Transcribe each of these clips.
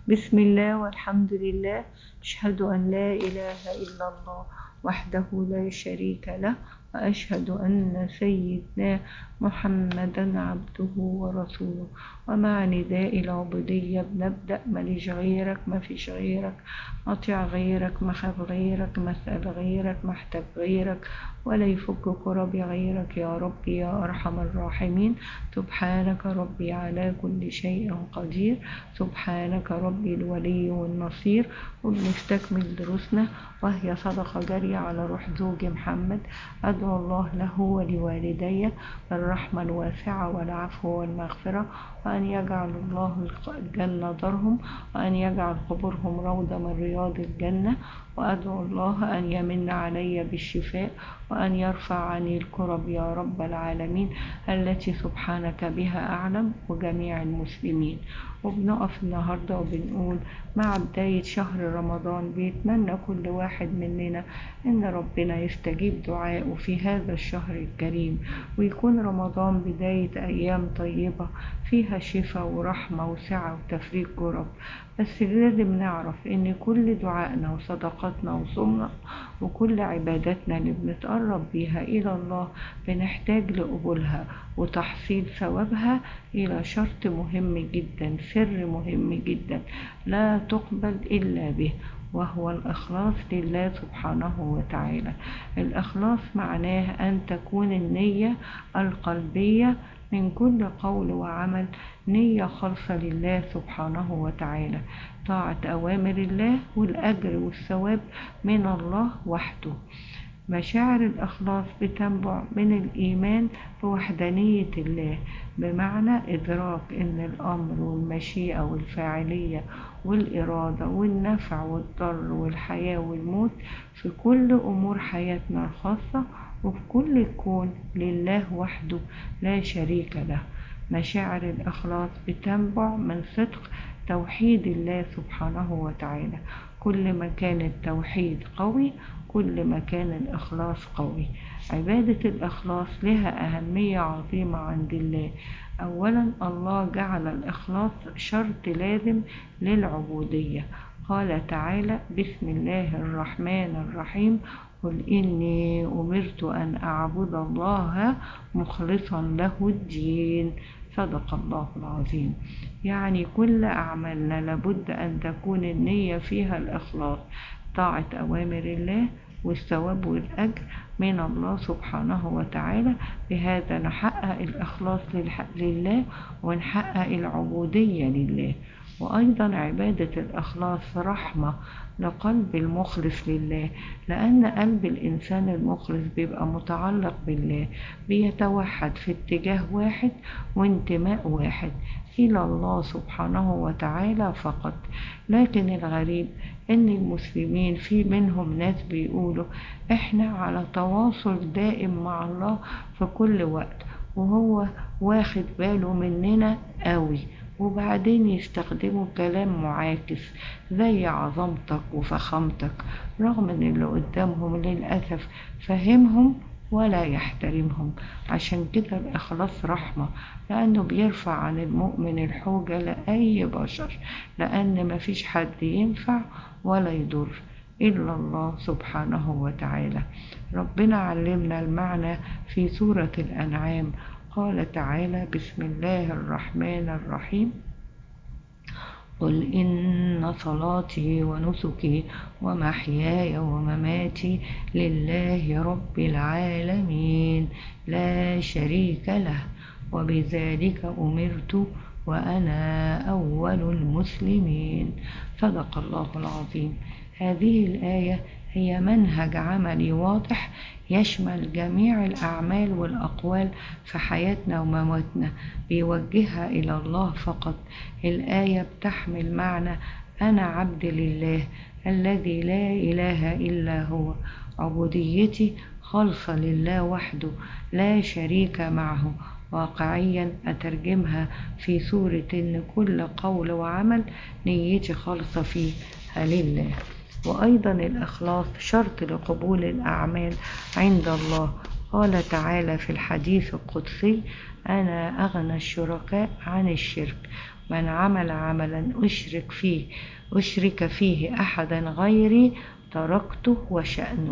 بسم الله والحمد لله، أشهد أن لا إله إلا الله وحده لا شريك له، وأشهد أن سيدنا محمدا عبده ورسوله. ومع نداء العبودية بنبدأ: ماليش غيرك، مفيش غيرك، أطيع غيرك، مخاف غيرك، مسأل غيرك، محتاج غيرك، ولا يفك كربي غيرك يا ربي يا أرحم الراحمين. سبحانك ربي على كل شيء قدير، سبحانك ربي الولي والنصير. وبنستكمل دروسنا وهي صدقة جارية على روح زوجي محمد. أدعو الله له ولوالدي بالرحمة الواسعة والعفو والمغفرة، وأن يجعل الله الجنة دارهم، وأن يجعل قبورهم روضة من رياض الجنة. وأدعو الله أن يمن علي بالشفاء، وأن يرفع عني الكرب يا رب العالمين التي سبحانك بها أعلم، وجميع المسلمين. وبنقف النهاردة وبنقول مع بداية شهر رمضان بيتمنى كل واحد مننا إن ربنا يستجيب دعائه في هذا الشهر الكريم، ويكون رمضان بداية أيام طيبة فيها شفاء ورحمة وسعة وتفريج كرب. بس لازم نعرف إن كل دعائنا وصدقاتنا وصومنا وكل عباداتنا اللي بنتقرب بيها إلى الله بنحتاج لقبولها وتحصيل ثوابها إلى شرط مهم جدا، سر مهم جدا لا تقبل إلا به، وهو الإخلاص لله سبحانه وتعالى. الإخلاص معناه أن تكون النية القلبية من كل قول وعمل نية خالصة لله سبحانه وتعالى، طاعة أوامر الله، والأجر والثواب من الله وحده. مشاعر الإخلاص بتنبع من الإيمان بوحدانية الله، بمعنى إدراك أن الأمر والمشيئة والفاعلية والإرادة والنفع والضر والحياة والموت في كل أمور حياتنا الخاصة وفي كل الكون لله وحده لا شريك له. مشاعر الإخلاص بتنبع من صدق توحيد الله سبحانه وتعالى. كل ما كان التوحيد قوي كل ما كان الإخلاص قوي. عبادة الإخلاص لها أهمية عظيمة عند الله. أولا، الله جعل الإخلاص شرط لازم للعبودية. قال تعالى: بسم الله الرحمن الرحيم، قل إني أمرت أن أعبد الله مخلصا له الدين. صدق الله العظيم. يعني كل أعمالنا لابد أن تكون النية فيها الإخلاص، طاعة أوامر الله والثواب والأجر من الله سبحانه وتعالى. بهذا نحقق الإخلاص لله ونحقق العبودية لله. وأيضا عبادة الإخلاص رحمة لقلب المخلص لله، لأن قلب الإنسان المخلص بيبقى متعلق بالله، بيتوحد في اتجاه واحد وانتماء واحد إلى الله سبحانه وتعالى فقط. لكن الغريب إن المسلمين في منهم ناس بيقولوا إحنا على تواصل دائم مع الله في كل وقت، وهو واخد باله مننا قوي، وبعدين يستخدموا كلام معاكس زي عظمتك وفخامتك، رغم ان اللي قدامهم للأسف فهمهم ولا يحترمهم. عشان كده الإخلاص رحمة، لأنه بيرفع عن المؤمن الحوجة لأي بشر، لأن مفيش حد ينفع ولا يضر إلا الله سبحانه وتعالى. ربنا علمنا المعنى في سورة الأنعام. قال تعالى: بسم الله الرحمن الرحيم، قل إن صلاتي ونسكي ومحياي ومماتي لله رب العالمين لا شريك له وبذلك أمرت وأنا أول المسلمين. صدق الله العظيم. هذه الآية هي منهج عملي واضح يشمل جميع الأعمال والأقوال في حياتنا ومواتنا، بيوجهها إلى الله فقط. الآية بتحمل معنى أنا عبد لله الذي لا إله إلا هو، عبوديتي خالصة لله وحده لا شريك معه. واقعيا أترجمها في سورة إن كل قول وعمل نيتي خالصة فيها لله. وأيضا الإخلاص شرط لقبول الأعمال عند الله. قال تعالى في الحديث القدسي: أنا أغنى الشركاء عن الشرك. من عمل عملا أشرك فيه أحدا غيري تركته وشأنه.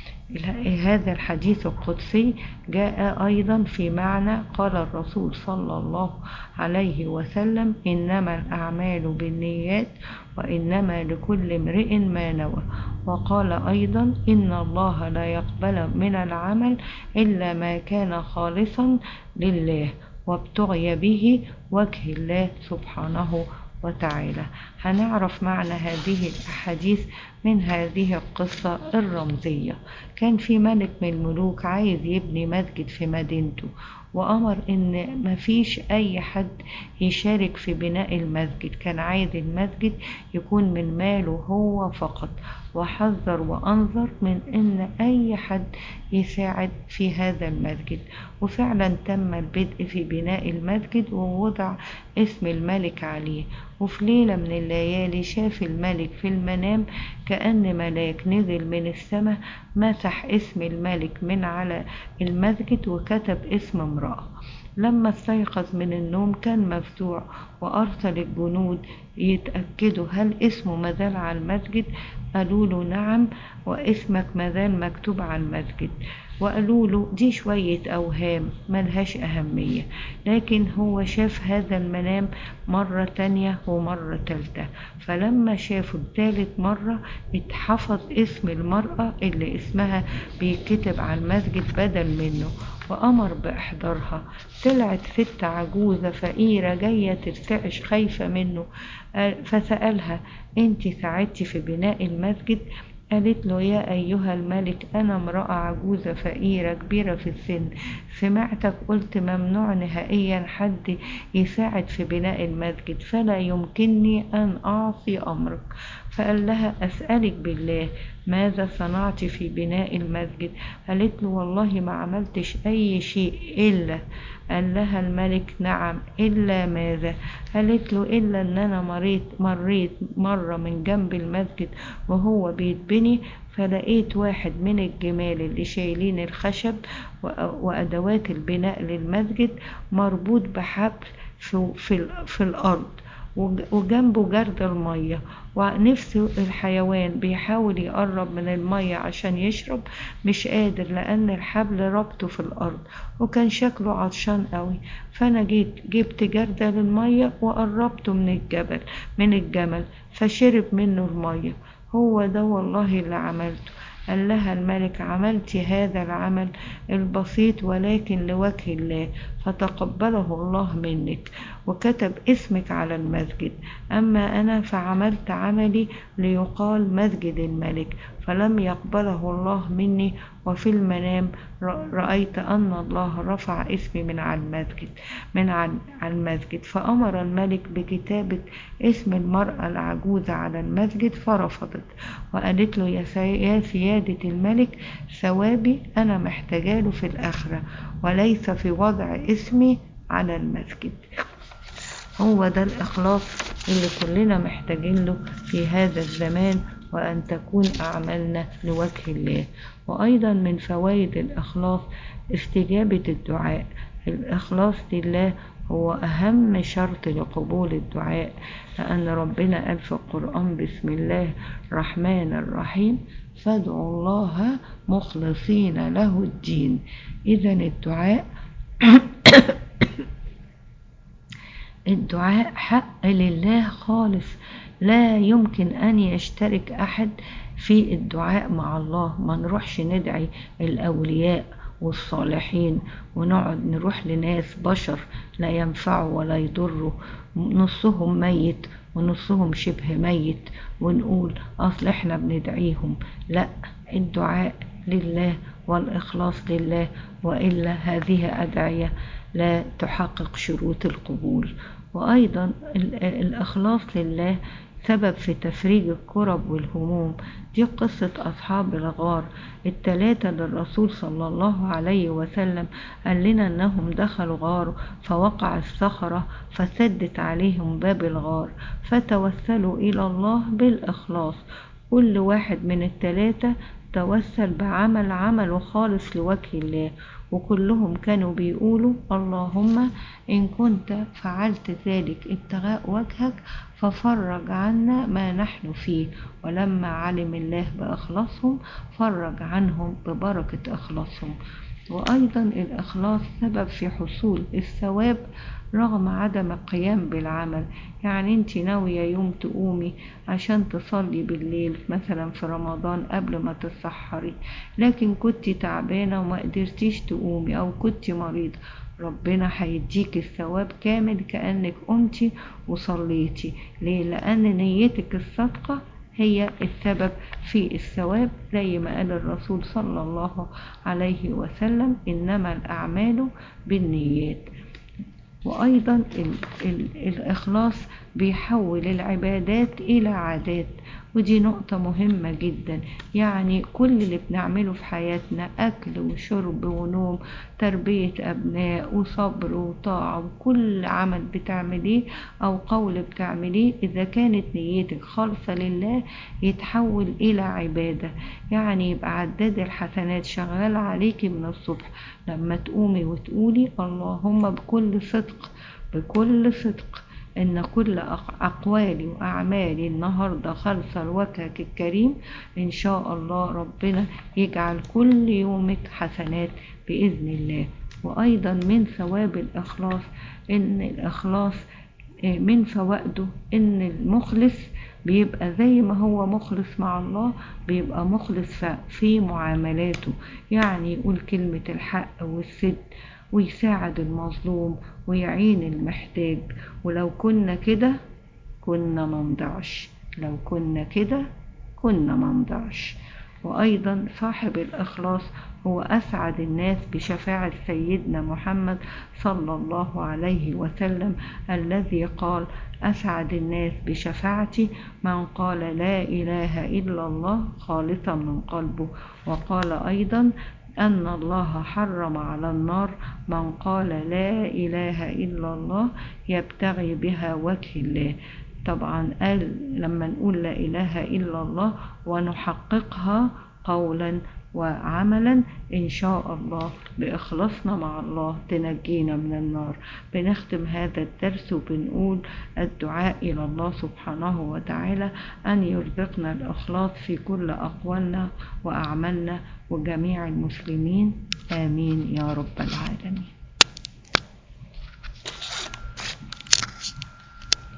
هذا الحديث القدسي جاء أيضا في معنى قال الرسول صلى الله عليه وسلم: إنما الأعمال بالنيات وإنما لكل امرئ ما نوى. وقال أيضا: إن الله لا يقبل من العمل إلا ما كان خالصا لله وابتغي به وجه الله سبحانه وتعالى. هنعرف معنى هذه الأحاديث من هذه القصة الرمزية. كان في ملك من الملوك عايز يبني مسجد في مدينته، وأمر إن مفيش أي حد يشارك في بناء المسجد، كان عايز المسجد يكون من ماله هو فقط، وحذر وأنذر من إن أي حد يساعد في هذا المسجد. وفعلا تم البدء في بناء المسجد ووضع اسم الملك عليه. وفي ليلة من الليالي شاف الملك في المنام كأن ملاك نزل من السماء مسح اسم الملك من على المسجد وكتب اسم امرأة. لما استيقظ من النوم كان مفزوع، وأرسل الجنود يتأكدوا هل اسمه مازال على المسجد. قالوا له: نعم، واسمك مازال مكتوب على المسجد. وقالوا له: دي شوية أوهام ملهاش أهمية. لكن هو شاف هذا المنام مرة تانية ومرة تالتة، فلما شافه الثالث مرة اتحفظ اسم المرأة اللي اسمها بيتكتب على المسجد بدل منه، وأمر بإحضارها. طلعت ست عجوزة فقيرة جاية ترتعش خايفة منه، فسألها: انت ساعدتي في بناء المسجد؟ قالت له: يا أيها الملك، أنا امرأة عجوزة فقيرة كبيرة في السن، سمعتك قلت ممنوع نهائيا حد يساعد في بناء المسجد، فلا يمكنني أن أعصي أمرك. فقال لها: أسألك بالله، ماذا صنعت في بناء المسجد؟ قالت له: والله ما عملتش أي شيء إلا. قال لها الملك: نعم، إلا ماذا؟ قالت له: إلا أن أنا مريت مرة من جنب المسجد وهو بيتبني، فلقيت واحد من الجمال اللي شايلين الخشب وأدوات البناء للمسجد مربوط بحبل في الأرض، وجنبه جرد المية، ونفسه الحيوان بيحاول يقرب من المية عشان يشرب، مش قادر لأن الحبل ربطه في الأرض، وكان شكله عطشان قوي. فأنا جبت جردة للمية وقربته من الجمل فشرب منه المية. هو ده والله اللي عملته. قال لها الملك: عملت هذا العمل البسيط ولكن لوجه الله، فتقبله الله منك وكتب اسمك على المسجد. أما أنا فعملت عملي ليقال مسجد الملك، فلم يقبله الله مني، وفي المنام رأيت أن الله رفع اسمي من على المسجد. فأمر الملك بكتابة اسم المرأة العجوزة على المسجد، فرفضت وقالت له: يا سيادة الملك، ثوابي أنا محتاجاله في الآخرة وليس في وضع اسمي على المسجد. هو ده الإخلاص اللي كلنا محتاجين له في هذا الزمان، وأن تكون أعمالنا لوجه الله. وأيضا من فوائد الإخلاص استجابة الدعاء. الإخلاص لله هو أهم شرط لقبول الدعاء، لأن ربنا قال في القرآن: بسم الله الرحمن الرحيم، فادعوا الله مخلصين له الدين. إذن الدعاء حق لله خالص، لا يمكن أن يشترك أحد في الدعاء مع الله. ما نروحش ندعي الأولياء والصالحين ونقعد نروح لناس بشر لا ينفعوا ولا يضروا، نصهم ميت ونصهم شبه ميت، ونقول أصل احنا بندعيهم. لا، الدعاء لله والإخلاص لله، وإلا هذه أدعية لا تحقق شروط القبول. وأيضا الإخلاص لله سبب في تفريج الكرب والهموم. دي قصة أصحاب الغار الثلاثة للرسول صلى الله عليه وسلم، قال لنا أنهم دخلوا غار فوقع الصخرة فسدت عليهم باب الغار، فتوسلوا إلى الله بالإخلاص. كل واحد من الثلاثة توسل بعمل عمله خالص لوجه الله، وكلهم كانوا بيقولوا اللهم إن كنت فعلت ذلك ابتغاء وجهك ففرج عنا ما نحن فيه. ولما علم الله بإخلاصهم فرج عنهم ببركة إخلاصهم. وأيضا الإخلاص سبب في حصول الثواب رغم عدم القيام بالعمل. يعني انت ناوية يوم تقومي عشان تصلي بالليل مثلا في رمضان قبل ما تتسحري، لكن كنت تعبانة وما قدرتيش تقومي أو كنت مريضة، ربنا هيديك الثواب كامل كأنك قمتي وصليتي. ليه؟ لأن نيتك الصادقة هي السبب في الثواب، زي ما قال الرسول صلى الله عليه وسلم إنما الأعمال بالنيات. وأيضا الإخلاص بيحول العبادات إلى عادات، ودي نقطة مهمة جدا. يعني كل اللي بنعمله في حياتنا أكل وشرب ونوم، تربية أبناء وصبر وطاعة، وكل عمل بتعمليه أو قول بتعمليه إذا كانت نيتك خالصة لله يتحول إلى عبادة. يعني يبقى عداد الحسنات شغال عليكي من الصبح لما تقومي وتقولي اللهم بكل صدق إن كل أقوالي وأعمالي النهاردة خالصة لوجهك الكريم، إن شاء الله ربنا يجعل كل يومك حسنات بإذن الله. وأيضا من ثواب الإخلاص إن الإخلاص من فوائده إن المخلص بيبقى زي ما هو مخلص مع الله بيبقى مخلص في معاملاته. يعني يقول كلمة الحق والصدق ويساعد المظلوم ويعين المحتاج. ولو كنا كده كنا منضعش، لو كنا كده كنا منضعش. وأيضا صاحب الإخلاص هو أسعد الناس بشفاعة سيدنا محمد صلى الله عليه وسلم الذي قال أسعد الناس بشفاعتي من قال لا إله إلا الله خالصا من قلبه. وقال أيضا أن الله حرم على النار من قال لا إله إلا الله يبتغي بها وجه الله. طبعا قال لما نقول لا إله إلا الله ونحققها قولا وعملا إن شاء الله بإخلاصنا مع الله تنجينا من النار. بنختم هذا الدرس وبنقول الدعاء إلى الله سبحانه وتعالى أن يرزقنا الإخلاص في كل أقوالنا وأعمالنا وجميع المسلمين، آمين يا رب العالمين.